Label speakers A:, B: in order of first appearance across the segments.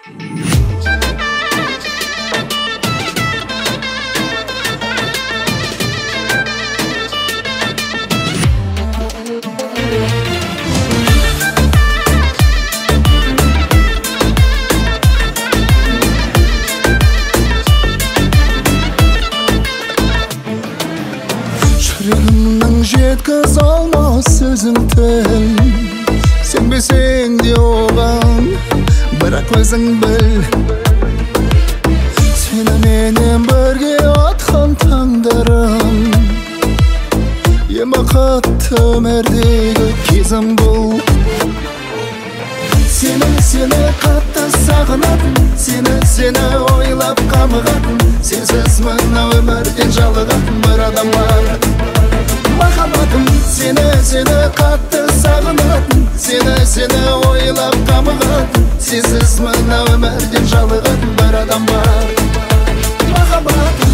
A: Жүрегімнің жеткіз алмас сөзің тіл Сенбесең де оған бірақ өзің біл Сені менен бірге атқан таңдарым Ең бақытты өмірдегі кезім бұл Сені қатты сағынатын Сені ойлап қамығатын Сенсіз мына өмірден жалығатын бір адам бар Махаббатым, сені қатты сағынатын Сені ойлап қамығатын Сенсіз мына өмірден жалығатын бір адам бар Махаббатым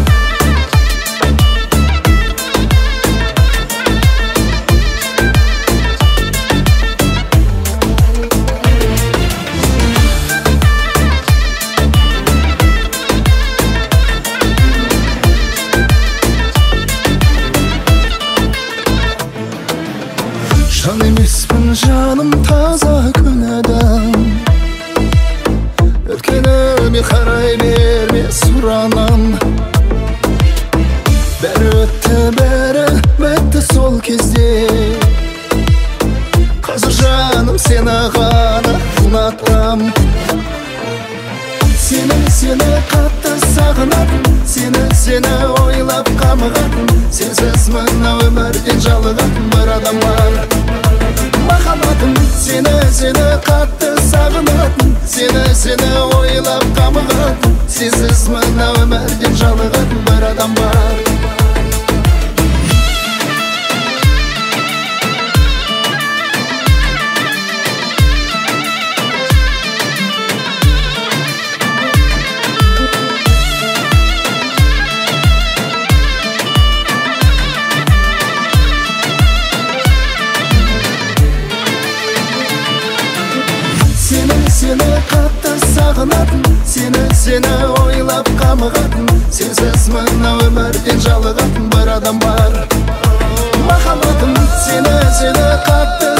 A: Жан емеспін жаным таза күн адам Өткеніме қарай берме сұранам Бәрі өтті, бәрі бітті сол кезде Қазір жаным сені ғана ұнатам Сені қатты сағынатын Сені ойлап қамығатын Сенсіз мына өмірден жалығатын бір адам бар Махаббатым, сені қатты сағынатын Сені ойлап қамығатын Сенсіз мына өмірден жалығатын бір адам бар Сені қатты сағынатын Сені ойлап қамығатын Сенсіз мына өмірден жалығатын бір адам бар Махаббатым, сені қатты